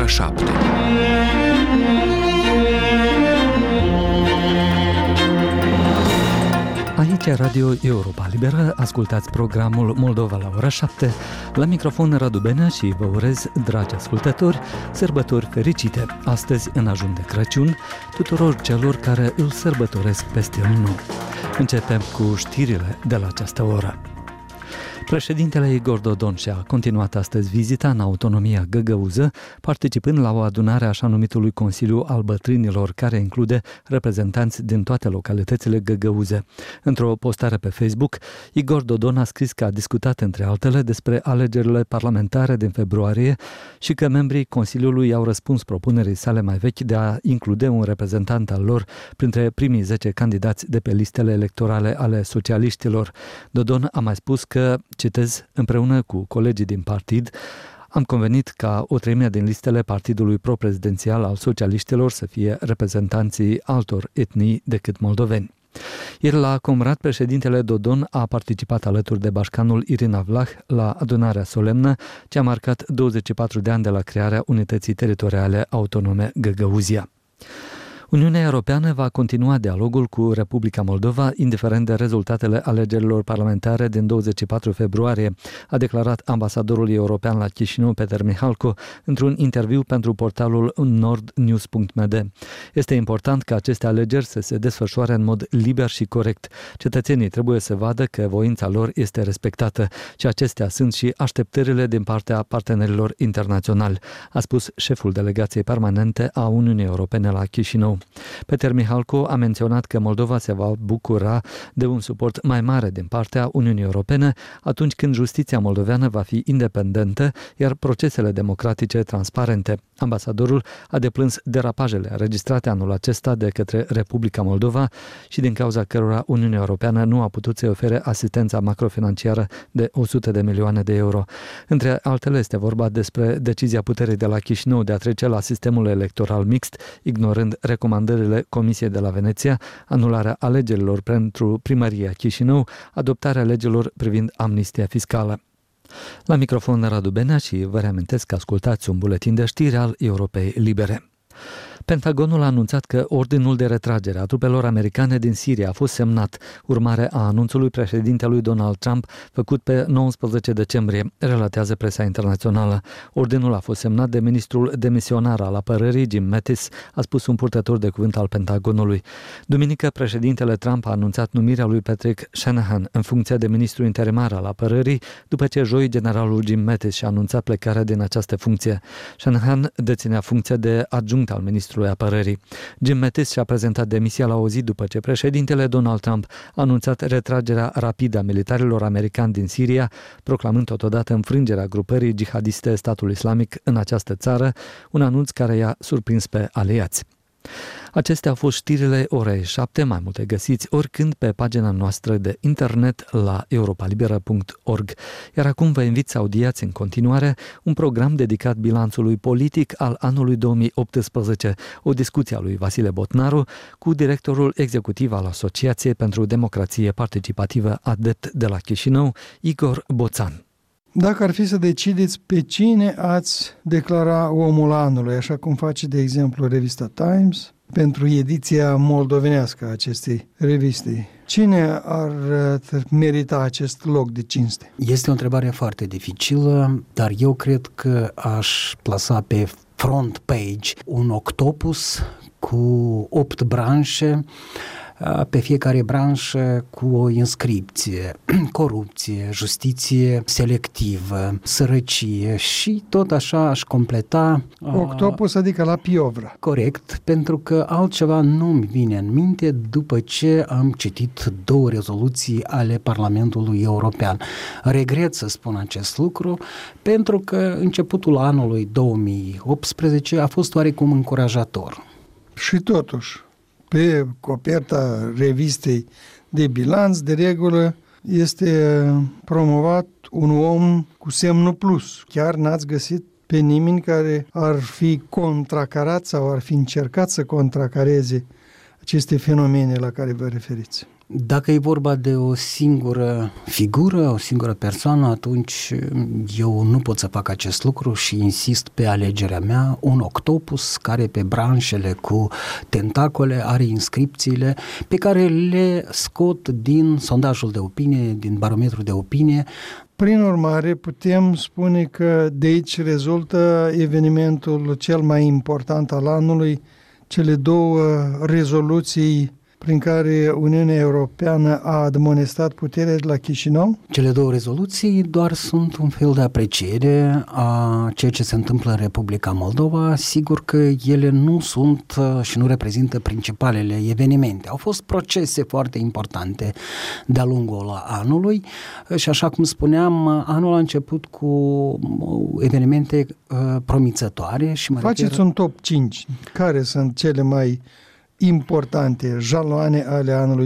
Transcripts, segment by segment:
7. Aici Radio Europa Liberă, ascultați programul Moldova la ora 7. La microfon Radu Benea și vă urez, dragi ascultători, sărbători fericite. Astăzi, în ajun de Crăciun, tuturor celor care îl sărbătoresc peste un nou. Începem cu știrile de la această oră. Președintele Igor Dodon și-a continuat astăzi vizita în autonomia găgăuză, participând la o adunare așa numitului Consiliu al Bătrânilor, care include reprezentanți din toate localitățile găgăuze. Într-o postare pe Facebook, Igor Dodon a scris că a discutat, între altele, despre alegerile parlamentare din februarie și că membrii Consiliului au răspuns propunerii sale mai vechi de a include un reprezentant al lor printre primii 10 candidați de pe listele electorale ale socialiștilor. Dodon a mai spus că, citez, împreună cu colegii din partid, am convenit ca o treime din listele partidului pro-prezidențial al socialiștilor să fie reprezentanții altor etnii decât moldoveni. Ieri la Comrat, președintele Dodon a participat alături de bașcanul Irina Vlah la adunarea solemnă ce a marcat 24 de ani de la crearea Unității Teritoriale Autonome Găgăuzia. Uniunea Europeană va continua dialogul cu Republica Moldova, indiferent de rezultatele alegerilor parlamentare din 24 februarie, a declarat ambasadorul european la Chișinău, Peter Mihalko, într-un interviu pentru portalul nordnews.md. Este important ca aceste alegeri să se desfășoare în mod liber și corect. Cetățenii trebuie să vadă că voința lor este respectată și acestea sunt și așteptările din partea partenerilor internaționali, a spus șeful delegației permanente a Uniunii Europene la Chișinău. Peter Mihalko a menționat că Moldova se va bucura de un suport mai mare din partea Uniunii Europene atunci când justiția moldoveană va fi independentă, iar procesele democratice transparente. Ambasadorul a deplâns derapajele înregistrate anul acesta de către Republica Moldova și din cauza cărora Uniunea Europeană nu a putut să-i ofere asistența macrofinanciară de 100 de milioane de euro. Între altele este vorba despre decizia puterii de la Chișinău de a trece la sistemul electoral mixt, ignorând recomandările Comisiei de la Veneția, anularea alegerilor pentru primăria Chișinău, adoptarea legilor privind amnistia fiscală. La microfon Radu Benea și vă reamintesc că ascultați un buletin de știri al Europei Libere. Pentagonul a anunțat că ordinul de retragere a trupelor americane din Siria a fost semnat, urmare a anunțului președintelui Donald Trump făcut pe 19 decembrie, relatează presa internațională. Ordinul a fost semnat de ministrul demisionar al apărării, Jim Mattis, a spus un purtător de cuvânt al Pentagonului. Duminică, președintele Trump a anunțat numirea lui Patrick Shanahan în funcția de ministru interimar al apărării, după ce joi generalul Jim Mattis și-a anunțat plecarea din această funcție. Shanahan deținea funcția de adjunct al ministrului apărării. Jim Mattis și-a prezentat demisia la o zi după ce președintele Donald Trump a anunțat retragerea rapidă a militarilor americani din Siria, proclamând totodată înfrângerea grupării jihadiste Statul Islamic în această țară, un anunț care i-a surprins pe aliați. Acestea au fost știrile orei 7, mai multe găsiți oricând pe pagina noastră de internet la europalibera.org. Iar acum vă invit să audiați în continuare un program dedicat bilanțului politic al anului 2018, o discuție a lui Vasile Botnaru cu directorul executiv al Asociației pentru Democrație Participativă ADEPT de la Chișinău, Igor Boțan. Dacă ar fi să decideți pe cine ați declara omul anului, așa cum face, de exemplu, revista Times, pentru ediția moldovenească a acestei reviste, cine ar merita acest loc de cinste? Este o întrebare foarte dificilă, dar eu cred că aș plasa pe front page un octopus cu 8 branșe, pe fiecare branșă cu o inscripție: corupție, justiție selectivă, sărăcie, și tot așa aș completa. Octopus, adică la piovră. Corect, pentru că altceva nu-mi vine în minte după ce am citit 2 rezoluții ale Parlamentului European. Regret să spun acest lucru, pentru că începutul anului 2018 a fost oarecum încurajator. Și totuși, pe coperta revistei de bilanț, de regulă, este promovat un om cu semnul plus. Chiar n-ați găsit pe nimeni care ar fi contracarat sau ar fi încercat să contracareze aceste fenomene la care vă referiți. Dacă e vorba de o singură figură, o singură persoană, atunci eu nu pot să fac acest lucru și insist pe alegerea mea, un octopus care pe branșele cu tentacole are inscripțiile pe care le scot din sondajul de opinie, din barometrul de opinie. Prin urmare, putem spune că de aici rezultă evenimentul cel mai important al anului, cele două rezoluții prin care Uniunea Europeană a admonestat puterea de la Chișinău? Cele două rezoluții doar sunt un fel de apreciere a ceea ce se întâmplă în Republica Moldova. Sigur că ele nu sunt și nu reprezintă principalele evenimente. Au fost procese foarte importante de-a lungul anului și, așa cum spuneam, anul a început cu evenimente promițătoare. Și Faceți un top 5. Care sunt cele mai importante jaloane ale anului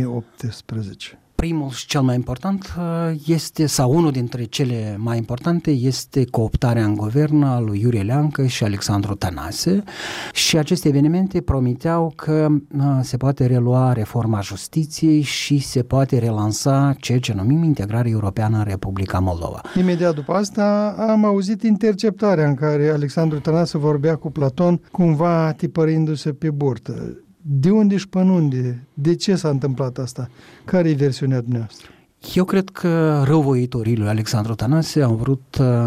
2018? Primul și cel mai important este, sau unul dintre cele mai importante, este cooptarea în guvern a lui Iurie Leancă și Alexandru Tănase, și aceste evenimente promiteau că se poate relua reforma justiției și se poate relansa ceea ce numim integrare europeană în Republica Moldova. Imediat după asta am auzit interceptarea în care Alexandru Tănase vorbea cu Platon, cumva tipărindu-se pe burtă. De unde și până unde? De ce s-a întâmplat asta? Care e versiunea dumneavoastră? Eu cred că răuvoitorii lui Alexandru Tănase au vrut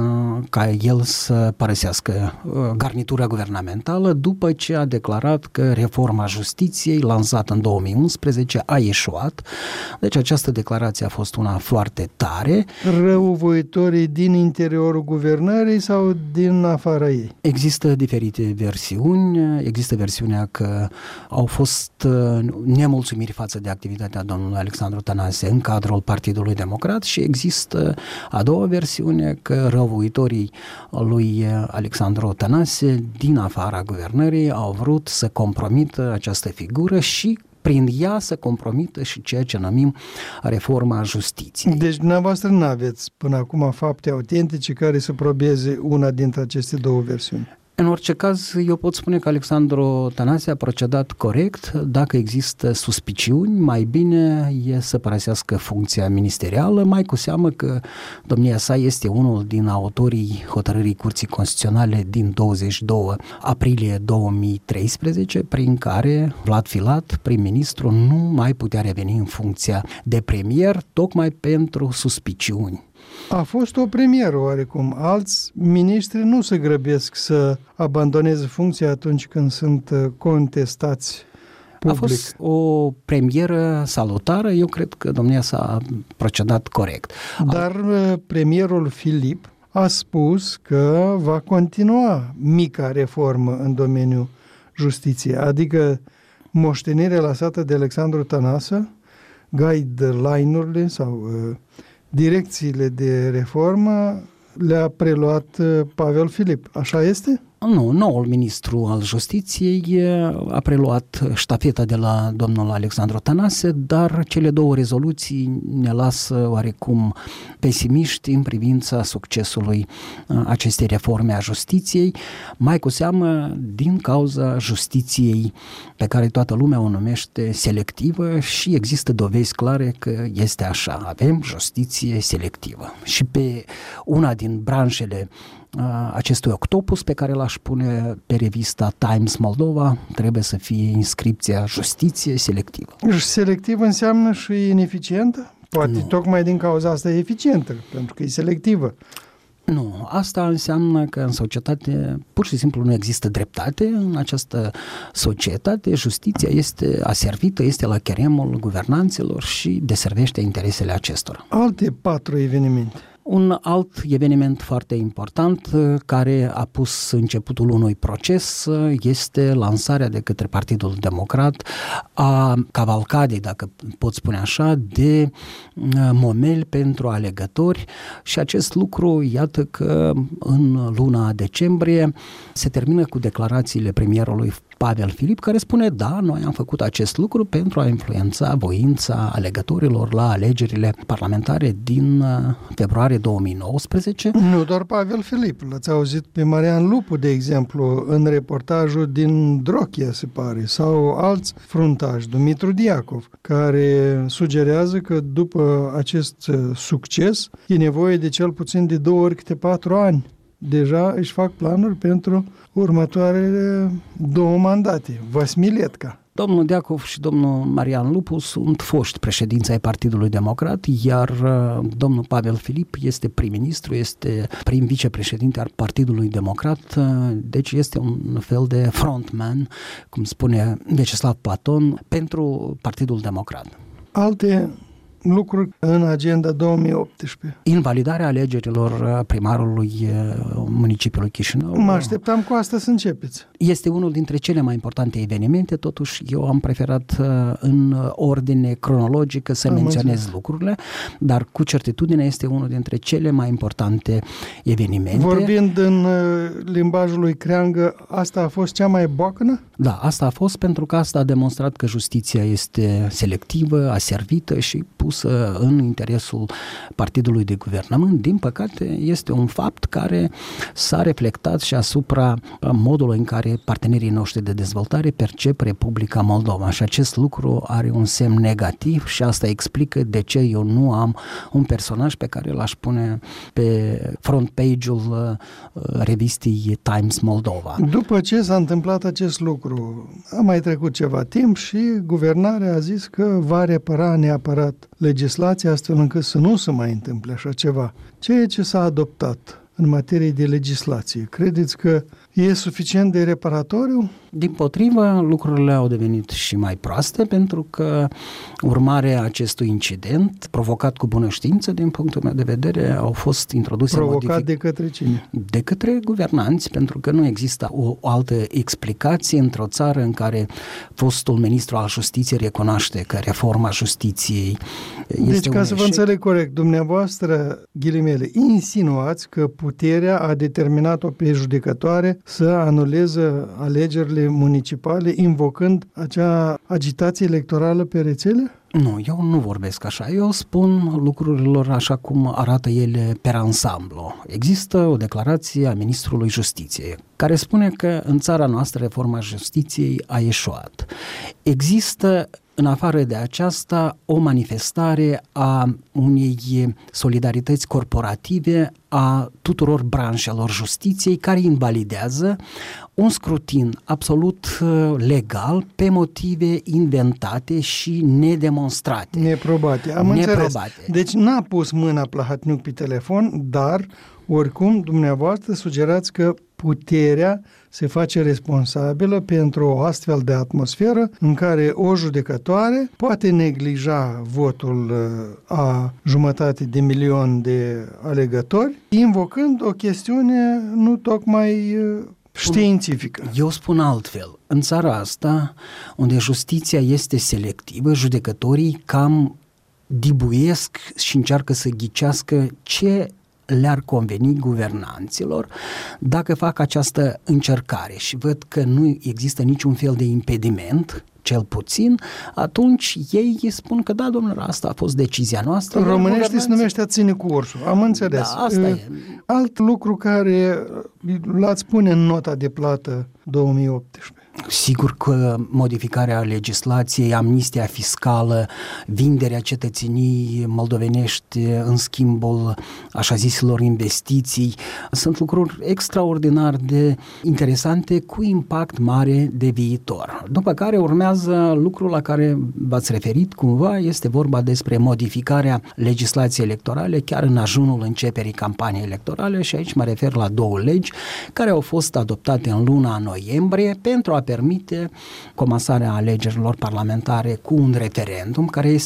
ca el să părăsească garnitura guvernamentală după ce a declarat că reforma justiției lansată în 2011 a eșuat. Deci această declarație a fost una foarte tare. Răuvoitorii din interiorul guvernării sau din afara ei? Există diferite versiuni. Există versiunea că au fost nemulțumiri față de activitatea domnului Alexandru Tănase în cadrul Partidului Democrat și există a doua versiune că răuvoitorii lui Alexandru Tănase din afara guvernării au vrut să compromită această figură și prin ea să compromită și ceea ce numim reforma justiției. Deci dumneavoastră nu aveți până acum fapte autentice care să probeze una dintre aceste două versiuni. În orice caz, eu pot spune că Alexandru Tănase a procedat corect. Dacă există suspiciuni, mai bine e să părăsească funcția ministerială, mai cu seamă că domnia sa este unul din autorii hotărârii Curții Constituționale din 22 aprilie 2013, prin care Vlad Filat, prim-ministru, nu mai putea reveni în funcția de premier, tocmai pentru suspiciuni. A fost o premieră oarecum. Alți miniștri nu se grăbesc să abandoneze funcția atunci când sunt contestați public. A fost o premieră salutară, eu cred că domnia s-a procedat corect. Dar premierul Filip a spus că va continua mica reformă în domeniul justiției, adică moștenirea lăsată de Alexandru Tănase, guideline-urile sau direcțiile de reformă le-a preluat Pavel Filip. Așa este? Nu, noul ministru al justiției a preluat ștafeta de la domnul Alexandru Tănase, dar cele două rezoluții ne lasă oarecum pesimiști în privința succesului acestei reforme a justiției, mai cu seamă din cauza justiției pe care toată lumea o numește selectivă și există dovezi clare că este așa. Avem justiție selectivă. Și pe una din branșele acestui octopus pe care l-aș pune pe revista Times Moldova trebuie să fie inscripția justiție selectivă. Selectivă înseamnă și ineficientă? Poate nu. Tocmai din cauza asta e eficientă, pentru că e selectivă. Nu, asta înseamnă că în societate pur și simplu nu există dreptate. În această societate justiția este aservită, este la cheremul guvernanților și deservește interesele acestora. Alte 4 evenimente. Un alt eveniment foarte important care a pus începutul unui proces este lansarea de către Partidul Democrat a cavalcadei, dacă pot spune așa, de momeli pentru alegători și acest lucru, iată că în luna decembrie se termină cu declarațiile premierului Pavel Filip, care spune, da, noi am făcut acest lucru pentru a influența voința alegătorilor la alegerile parlamentare din februarie 2019. Nu doar Pavel Filip, l-ați auzit pe Marian Lupu, de exemplu, în reportajul din Drochia, se pare, sau alți fruntași, Dumitru Diacov, care sugerează că după acest succes e nevoie de cel puțin de 2 ori câte 4 ani. Deja își fac planuri pentru următoarele 2 mandate. Vasmiletca. Domnul Diacov și domnul Marian Lupu sunt foști președinți ai Partidului Democrat, iar domnul Pavel Filip este prim-ministru, este prim-vicepreședinte al Partidului Democrat, deci este un fel de frontman, cum spune Vyacheslav Platon, pentru Partidul Democrat. Alte lucruri în agenda 2018. Invalidarea alegerilor primarului municipiului Chișinău. Mă așteptam cu asta să începeți. Este unul dintre cele mai importante evenimente, totuși eu am preferat în ordine cronologică să menționez lucrurile, dar cu certitudine este unul dintre cele mai importante evenimente. Vorbind în limbajul lui Creangă, asta a fost cea mai boacnă? Da, asta a fost pentru că asta a demonstrat că justiția este selectivă, aservită și pusă în interesul partidului de guvernământ. Din păcate, este un fapt care s-a reflectat și asupra modului în care partenerii noștri de dezvoltare percep Republica Moldova. Și acest lucru are un semn negativ și asta explică de ce eu nu am un personaj pe care l-aș pune pe front page-ul revistei Times Moldova. După ce s-a întâmplat acest lucru, a mai trecut ceva timp și guvernarea a zis că va repara neapărat legislația astfel încât să nu se mai întâmple așa ceva. Ceea ce s-a adoptat în materie de legislație, credeți că e suficient de reparatoriu? Dimpotrivă, lucrurile au devenit și mai proaste pentru că urmarea acestui incident, provocat cu bună știință, din punctul meu de vedere, au fost introduse provocat de către cine? De către guvernanți, pentru că nu există o altă explicație într-o țară în care fostul ministru al justiției recunoaște că reforma justiției este deci, ca să vă înțeleg corect, dumneavoastră, ghilimele, insinuați că puterea a determinat-o pe judecătoare să anuleze alegerile municipale, invocând acea agitație electorală pe rețele? Nu, eu nu vorbesc așa, eu spun lucrurilor așa cum arată ele per ansamblu. Există o declarație a Ministrului Justiției care spune că în țara noastră reforma justiției a eșuat. Există în afară de aceasta o manifestare a unei solidarități corporative a tuturor branșelor justiției care invalidează un scrutin absolut legal pe motive inventate și nedemonstrate. Neprobate. Am înțeles. Deci n-a pus mâna Plahotniuc pe telefon, dar oricum dumneavoastră sugerați că puterea se face responsabilă pentru o astfel de atmosferă în care o judecătoare poate neglija votul a 500.000 de alegători, invocând o chestiune nu tocmai științifică. Eu spun altfel. În țara asta, unde justiția este selectivă, judecătorii cam dibuiesc și încearcă să ghicească ce le-ar conveni guvernanților dacă fac această încercare și văd că nu există niciun fel de impediment, cel puțin, atunci ei spun că da, domnule, asta a fost decizia noastră. Românește se numește a ține cu ursul. Am înțeles. Da, asta e. Alt lucru care l-ați pune în nota de plată 2018. Sigur că modificarea legislației, amnistia fiscală, vinderea cetățenii moldovenești în schimbul așa zisilor investiții, sunt lucruri extraordinar de interesante cu impact mare de viitor. După care urmează lucrul la care v-ați referit cumva, este vorba despre modificarea legislației electorale chiar în ajunul începerii campaniei electorale și aici mă refer la 2 legi care au fost adoptate în luna noiembrie pentru a permite comasarea alegerilor parlamentare cu un referendum care este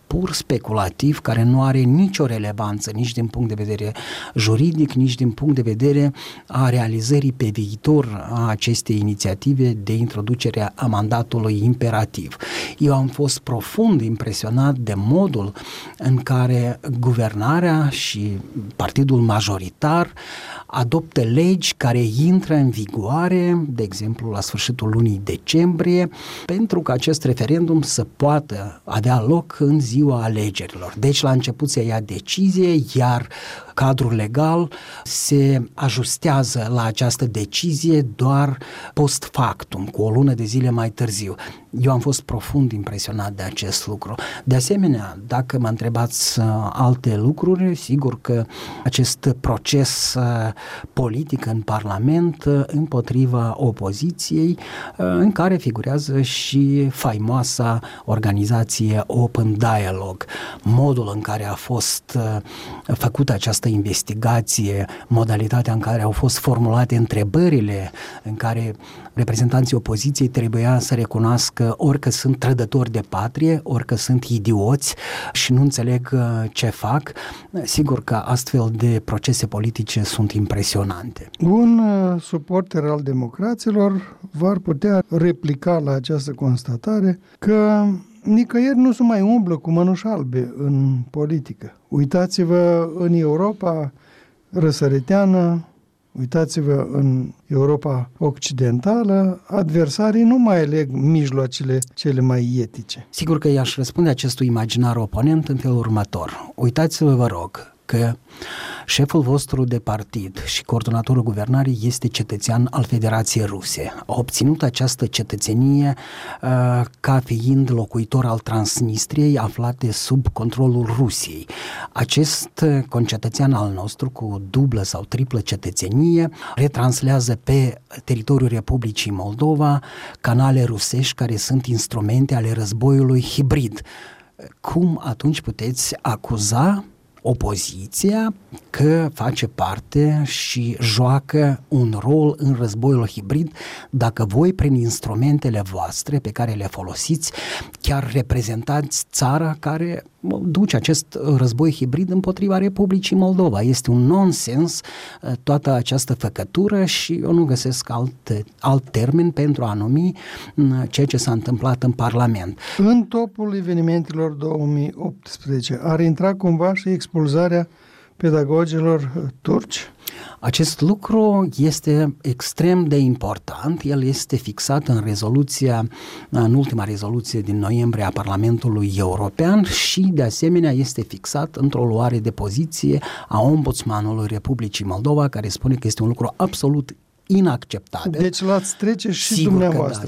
pur speculativ, care nu are nicio relevanță nici din punct de vedere juridic, nici din punct de vedere a realizării pe viitor a acestei inițiative de introducere a mandatului imperativ. Eu am fost profund impresionat de modul în care guvernarea și partidul majoritar adoptă legi care intră în vigoare, de exemplu, la sfârșitul lunii decembrie, pentru că acest referendum să poată avea loc în ziua alegerilor. Deci, la început se ia decizie, iar cadrul legal se ajustează la această decizie doar post factum, cu o lună de zile mai târziu. Eu am fost profund impresionat de acest lucru. De asemenea, dacă mă întrebați alte lucruri, sigur că acest proces politic în Parlament împotriva opoziției, în care figurează și faimoasa organizație Open Dialogue. Modul în care a fost făcută această investigație, modalitatea în care au fost formulate întrebările, în care reprezentanții opoziției trebuia să recunoască ori că sunt trădători de patrie, ori că sunt idioți și nu înțeleg ce fac. Sigur că astfel de procese politice sunt impresionante. Un suporter al democraților va putea replica la această constatare că nicăieri nu se mai umblă cu mănuși albe în politică. Uitați-vă în Europa răsăriteană, uitați-vă în Europa occidentală, adversarii nu mai aleg mijloacele cele mai etice. Sigur că i-aș răspunde acestui imaginar oponent în felul următor. Uitați-vă, vă rog, că șeful vostru de partid și coordonatorul guvernării este cetățean al Federației Ruse. A obținut această cetățenie ca fiind locuitor al Transnistriei, aflate sub controlul Rusiei. Acest concetățean al nostru cu dublă sau triplă cetățenie retranslează pe teritoriul Republicii Moldova canale rusești care sunt instrumente ale războiului hibrid. Cum atunci puteți acuza opoziția că face parte și joacă un rol în războiul hibrid dacă voi, prin instrumentele voastre pe care le folosiți, chiar reprezentați țara care duce acest război hibrid împotriva Republicii Moldova. Este un nonsens toată această făcătură și eu nu găsesc alt termen pentru a numi ceea ce s-a întâmplat în Parlament. În topul evenimentelor 2018 ar intra cumva și expulzarea pedagogilor turci? Acest lucru este extrem de important. El este fixat în ultima rezoluție din noiembrie a Parlamentului European și, de asemenea, este fixat într-o luare de poziție a Ombudsmanului Republicii Moldova, care spune că este un lucru absolut inacceptabil. Deci l-ați trece și dumneavoastră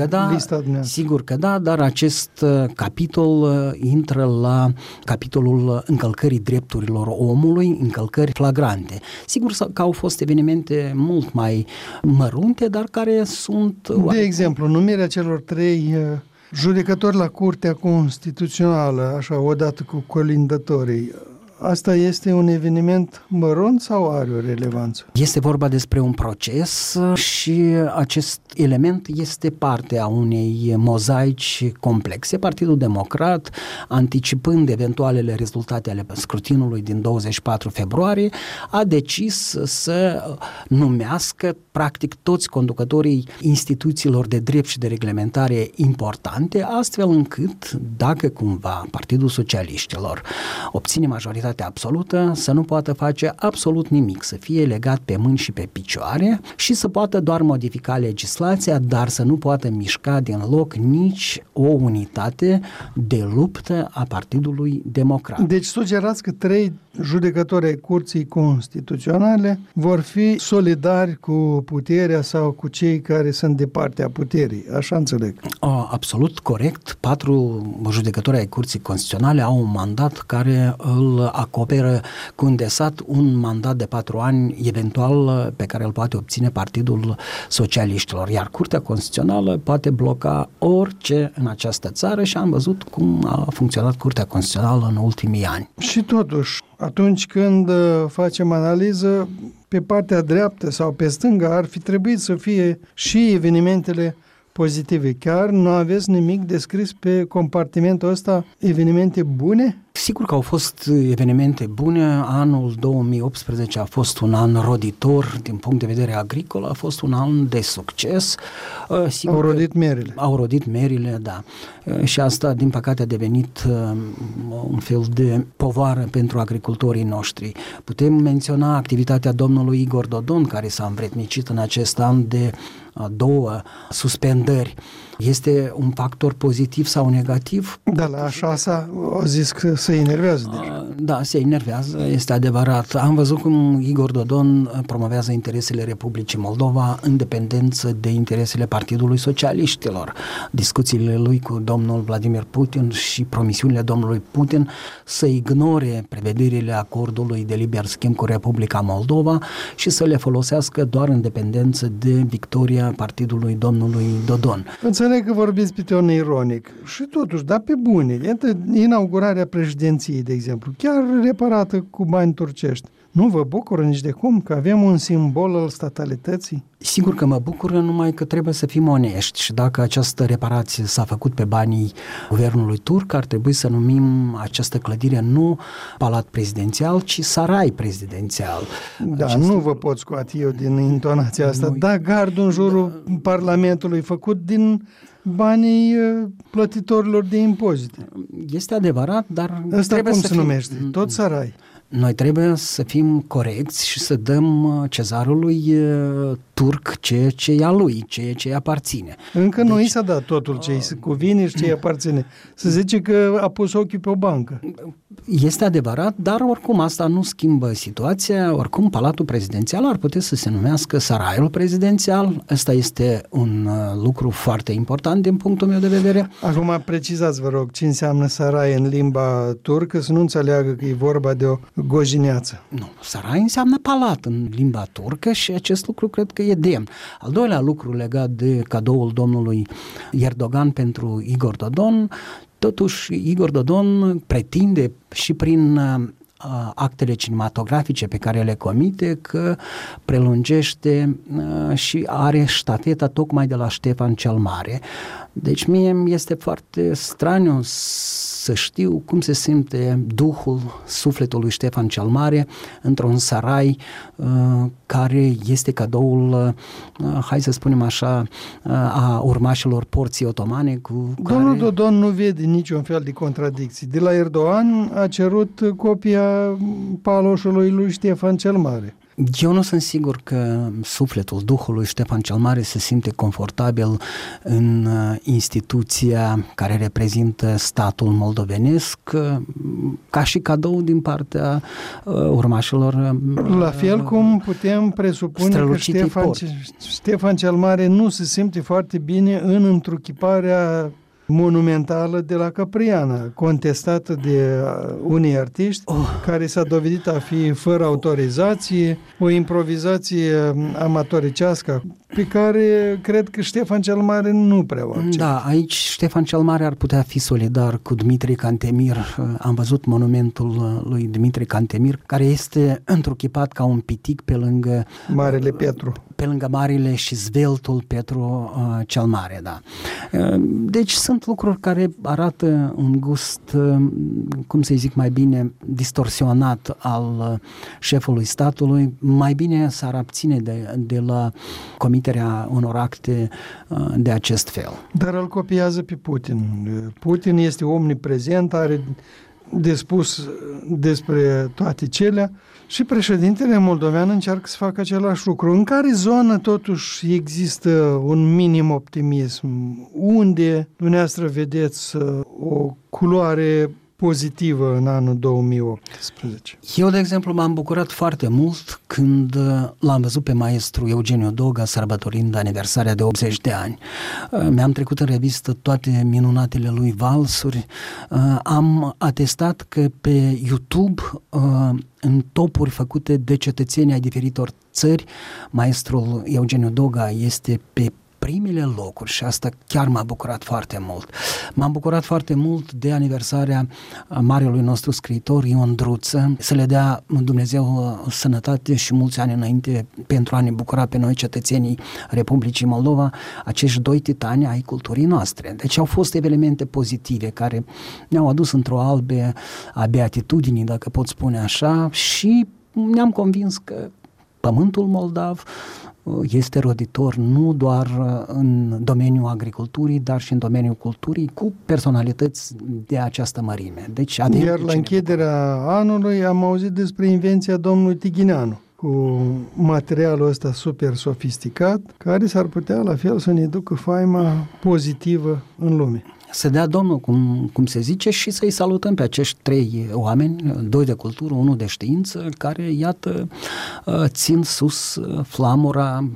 Sigur că da, dar acest capitol intră la capitolul încălcării drepturilor omului, încălcări flagrante. Sigur că au fost evenimente mult mai mărunte, dar care sunt... De exemplu, numirea celor 3 judecători la Curtea Constituțională, așa, odată cu colindătorii. Asta este un eveniment mărunt sau are o relevanță? Este vorba despre un proces și acest element este parte a unei mozaici complexe. Partidul Democrat, anticipând eventualele rezultate ale scrutinului din 24 februarie, a decis să numească practic toți conducătorii instituțiilor de drept și de reglementare importante, astfel încât, dacă cumva Partidul Socialiștilor obține majoritatea absolută, să nu poată face absolut nimic, să fie legat pe mâini și pe picioare și să poată doar modifica legislația, dar să nu poată mișca din loc nici o unitate de luptă a Partidului Democrat. Deci sugerați că 3 judecători ai Curții Constituționale vor fi solidari cu puterea sau cu cei care sunt de partea puterii, așa înțeleg. Absolut corect. 4 judecători ai Curții Constituționale au un mandat care îl acoperă cu îndesat un mandat de 4 ani eventual pe care îl poate obține Partidul Socialiștilor, iar Curtea Constituțională poate bloca orice în această țară și am văzut cum a funcționat Curtea Constituțională în ultimii ani. Și totuși, atunci când facem analiză, pe partea dreaptă sau pe stânga ar fi trebuit să fie și evenimentele pozitive. Chiar nu aveți nimic descris pe compartimentul ăsta, evenimente bune? Sigur că au fost evenimente bune. Anul 2018 a fost un an roditor din punct de vedere agricol, a fost un an de succes. Au rodit merile. Au rodit merile, da. Și asta, din păcate, a devenit un fel de povară pentru agricultorii noștri. Putem menționa activitatea domnului Igor Dodon, care s-a învrednicit în acest an de 2 suspendări. Este un factor pozitiv sau negativ? Da, la așa au zis că se enervează deja. Da, se enervează, este adevărat. Am văzut cum Igor Dodon promovează interesele Republicii Moldova în dependență de interesele Partidului Socialiștilor. Discuțiile lui cu domnul Vladimir Putin și promisiunile domnului Putin să ignore prevederile acordului de liber schimb cu Republica Moldova și să le folosească doar în dependență de victoria partidului domnului Dodon. Înțeleg că vorbiți pe ton ironic și totuși, dar pe bune, iată inaugurarea președinției, de exemplu, chiar reparată cu bani turcești. Nu vă bucură nici de cum că avem un simbol al statalității? Sigur că mă bucură, numai că trebuie să fim onești și dacă această reparație s-a făcut pe banii guvernului turc, ar trebui să numim această clădire nu palat prezidențial, ci sarai prezidențial. Da, nu vă pot scoate eu din intonația asta, da, gardul în jurul Parlamentului făcut din banii plătitorilor de impozite. Este adevărat, dar ăsta cum se numește? Tot sarai. Noi trebuie să fim corecți și să dăm cezarului turc ceea ce e a lui, ceea ce îi aparține. Încă nu i s-a dat totul ce îi cuvine și ce îi aparține. Se zice că a pus ochii pe o bancă. Este adevărat, dar oricum asta nu schimbă situația. Oricum Palatul Prezidențial ar putea să se numească Saraiul Prezidențial. Ăsta este un lucru foarte important din punctul meu de vedere. Acum precizați, vă rog, ce înseamnă sarai în limba turcă, să nu înțeleagă că e vorba de o gojineață. Nu, sarai înseamnă palat în limba turcă și acest lucru cred că e demn. Al doilea lucru legat de cadoul domnului Erdogan pentru Igor Dodon, totuși Igor Dodon pretinde și prin actele cinematografice pe care le comite că prelungește și are ștafeta tocmai de la Ștefan cel Mare. Deci mie mi este foarte straniu să știu cum se simte duhul, sufletul lui Ștefan cel Mare într-un sarai care este cadoul, hai să spunem așa, a urmașilor porții otomane cu care... Domnul Dodon nu vede niciun fel de contradicții. De la Erdogan a cerut copia paloșului lui Ștefan cel Mare. Eu nu sunt sigur că sufletul, duhul lui Ștefan cel Mare se simte confortabil în instituția care reprezintă statul moldovenesc ca și cadou din partea urmașilor. La fel cum putem presupune că Ștefan cel Mare nu se simte foarte bine în întruchiparea monumentală de la Capriana, contestată de unii artiști, care s-a dovedit a fi fără autorizație, o improvizație amatoricească, pe care cred că Ștefan cel Mare nu prea o acceptă. Da, aici Ștefan cel Mare ar putea fi solidar cu Dmitri Cantemir. Am văzut monumentul lui Dmitri Cantemir, care este întruchipat ca un pitic pe lângă Marele Petru. Pe lângă marele și zveltul Petru cel Mare, da. Deci sunt lucruri care arată un gust, cum să zic mai bine, distorsionat al șefului statului. Mai bine s-ar abține de la comiterea unor acte de acest fel. Dar îl copiază pe Putin. Putin este omniprezent, are de spus despre toate celea și președintele moldovean încearcă să facă același lucru. În care zonă totuși există un minim optimism? Unde dumneavoastră vedeți o culoare pozitivă în anul 2018? Eu, de exemplu, m-am bucurat foarte mult când l-am văzut pe maestru Eugeniu Doga sărbătorind aniversarea de 80 de ani. Mi-am trecut în revistă toate minunatele lui valsuri. Am atestat că pe YouTube, în topuri făcute de cetățenii ai diferitor țări, maestrul Eugeniu Doga este pe primele locuri și asta chiar m-a bucurat foarte mult. M-am bucurat foarte mult de aniversarea marelui nostru scriitor Ion Druță, să le dea Dumnezeu sănătate și mulți ani înainte pentru a ne bucura pe noi, cetățenii Republicii Moldova, acești doi titani ai culturii noastre. Deci au fost evenimente pozitive care ne-au adus într-o albe a beatitudinii, dacă pot spune așa, și ne-am convins că pământul moldav este roditor nu doar în domeniul agriculturii, dar și în domeniul culturii, cu personalități de această mărime. Deci, iar la închiderea anului am auzit despre invenția domnului Tighineanu, cu materialul ăsta super sofisticat, care s-ar putea la fel să ne ducă faima pozitivă în lume. Să dea Domnul, cum se zice, și să-i salutăm pe acești trei oameni, doi de cultură, unul de știință, care, iată, țin sus flamura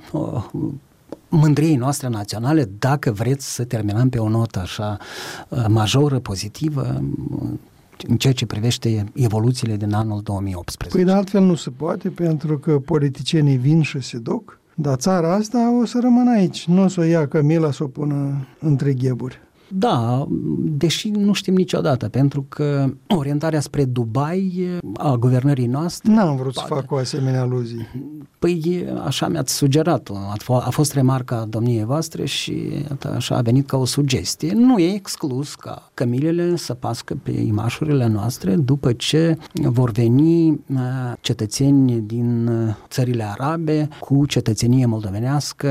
mândriei noastre naționale, dacă vreți să terminăm pe o notă așa majoră, pozitivă, în ceea ce privește evoluțiile din anul 2018. Păi de altfel nu se poate, pentru că politicienii vin și se duc, dar țara asta o să rămână aici, nu o să o ia Camila să o pună între gheburi. Da, deși nu știm niciodată, pentru că orientarea spre Dubai a guvernării noastre... N-am vrut să fac o asemenea aluzie. Păi așa mi-ați sugerat, a fost remarca domniei voastre și așa a venit ca o sugestie. Nu e exclus ca cămilele să pască pe imașurile noastre după ce vor veni cetățeni din țările arabe cu cetățenie moldovenească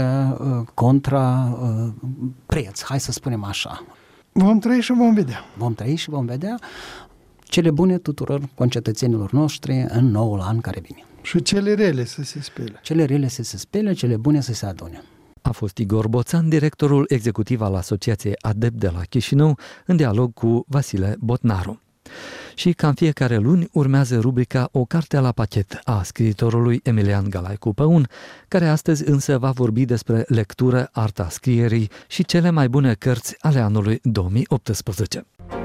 contra preț, hai să spunem așa. Vom trăi și vom vedea. Vom trăi și vom vedea. Cele bune tuturor concetățenilor noștri în noul an care vine. Și cele rele să se spele. Cele rele să se spele, cele bune să se adune. A fost Igor Boțan, directorul executiv al Asociației ADEPT de la Chișinău, în dialog cu Vasile Botnaru. Și ca în fiecare luni urmează rubrica O carte la pachet a scriitorului Emilian Galaicu Păun, care astăzi însă va vorbi despre lectură, arta scrierii și cele mai bune cărți ale anului 2018.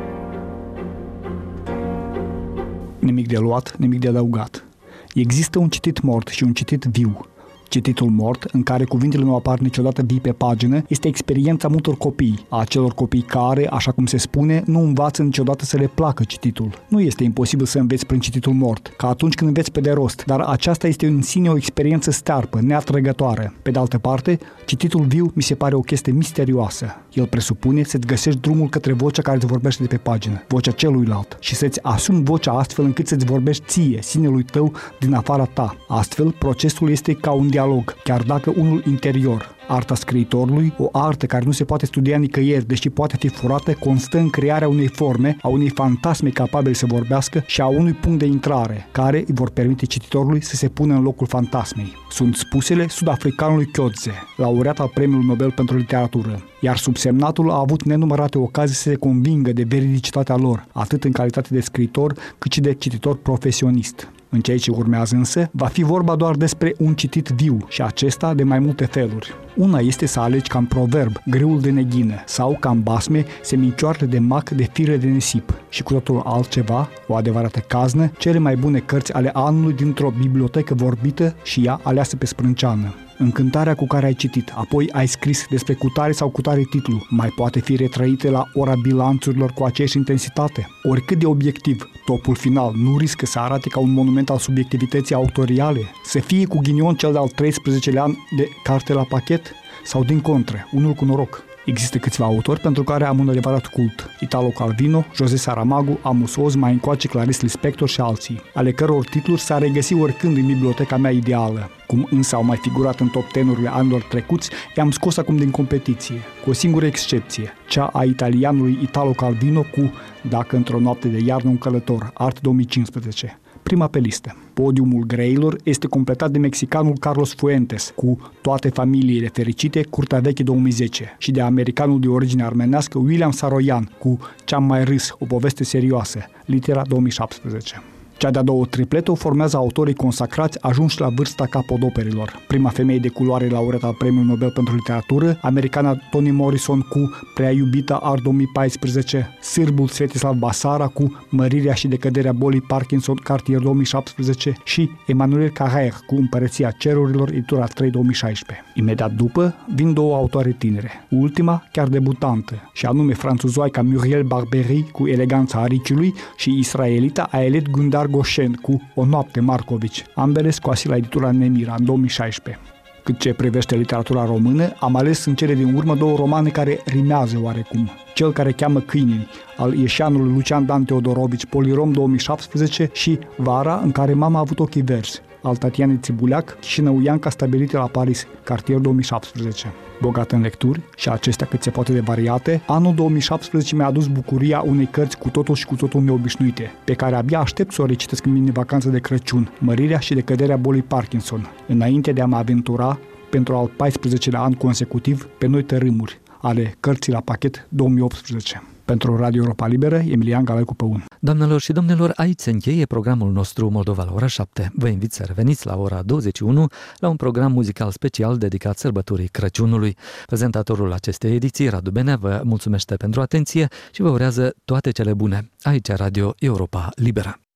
Nimic de luat, nimic de adăugat. Există un citit mort și un citit viu. Cititul mort, în care cuvintele nu apar niciodată vii pe pagină, este experiența multor copii, a acelor copii care, așa cum se spune, nu învață niciodată să le placă cititul. Nu este imposibil să înveți prin cititul mort, ca atunci când înveți pe de rost, dar aceasta este în sine o experiență stearpă, neatrăgătoare. Pe de altă parte, cititul viu mi se pare o chestie misterioasă. El presupune să-ți găsești drumul către vocea care îți vorbește de pe pagină, vocea celuilalt, și să-ți asumi vocea astfel încât să-ți vorbești ție, sinelui tău, din afara ta. Astfel, procesul este ca un dialog, chiar dacă unul interior. Arta scriitorului, o artă care nu se poate studia nicăieri, deși poate fi furată, constă în crearea unei forme, a unei fantasme capabile să vorbească și a unui punct de intrare, care îi vor permite cititorului să se pună în locul fantasmei. Sunt spusele sud-africanului Coetzee, laureat al Premiului Nobel pentru Literatură, iar subsemnatul a avut nenumărate ocazii să se convingă de veridicitatea lor, atât în calitate de scriitor, cât și de cititor profesionist. În ceea ce urmează însă, va fi vorba doar despre un citit viu și acesta de mai multe feluri. Una este să alegi ca în proverb grâul de neghină sau ca în basme semincioarele de mac de fire de nisip și cu totul altceva, o adevărată caznă, cele mai bune cărți ale anului dintr-o bibliotecă vorbită și ea aleasă pe sprânceană. Încântarea cu care ai citit, apoi ai scris despre cutare sau cutare titlu, mai poate fi retrăită la ora bilanțurilor cu aceeași intensitate? Oricât de obiectiv, topul final nu riscă să arate ca un monument al subiectivității autoriale? Să fie cu ghinion cel de-al 13-lea an de carte la pachet? Sau din contră, unul cu noroc? Există câțiva autori pentru care am un adevărat cult. Italo Calvino, José Saramago, Amos Oz, mai încoace Clarice Lispector și alții, ale căror titluri s-ar regăsi oricând în biblioteca mea ideală. Cum însă au mai figurat în top 10-urile anilor trecuți, i-am scos acum din competiție, cu o singură excepție, cea a italianului Italo Calvino cu Dacă într-o noapte de iarnă un călător, Art 2015. Prima pe listă. Podiumul greilor este completat de mexicanul Carlos Fuentes cu Toate familiile fericite, Curtea veche 2010 și de americanul de origine armenească William Saroyan cu Ce-am mai râs, o poveste serioasă, Litera 2017. Cea de-a doua tripletă o formează autorii consacrați ajunși la vârsta capodoperilor. Prima femeie de culoare laureată al Premiului Nobel pentru Literatură, americana Toni Morrison cu Prea iubita Art 2014, sârbul Svetislav Basara cu Mărirea și decăderea bolii Parkinson, Cartier 2017 și Emmanuel Carrère cu Împărăția Cerurilor, editura 3 2016. Imediat după vin două autoare tinere, ultima chiar debutantă, și anume franțuzoaica Muriel Barbery cu Eleganța ariciului și israelita Ayelet Gundar Goshen cu O noapte Marcovici, ambele scoase la editura Nemira în 2016. Cât ce privește literatura română, am ales în cele din urmă două romane care rimează oarecum. Cel care cheamă câinii, al ieșeanului Lucian Dan Teodorovici, Polirom 2017 și Vara, în care mama a avut ochii verzi, al Tatianei Țibuleac, Chișinăuianca stabilită la Paris, Cartier 2017. Bogat în lecturi și acestea cât se poate de variate, anul 2017 mi-a adus bucuria unei cărți cu totul și cu totul neobișnuite, pe care abia aștept să o recitesc în mini-vacanță de Crăciun, Mărirea și decăderea bolii Parkinson, înainte de a mă aventura pentru al 14-lea an consecutiv pe noi tărâmuri ale cărții la pachet 2018. Pentru Radio Europa Liberă, Emilian Galaicu Păun. Doamnelor și domnilor, aici se încheie programul nostru Moldova la ora 7. Vă invit să reveniți la ora 21 la un program muzical special dedicat sărbătorii Crăciunului. Prezentatorul acestei ediții, Radu Benea, vă mulțumește pentru atenție și vă urează toate cele bune. Aici Radio Europa Liberă.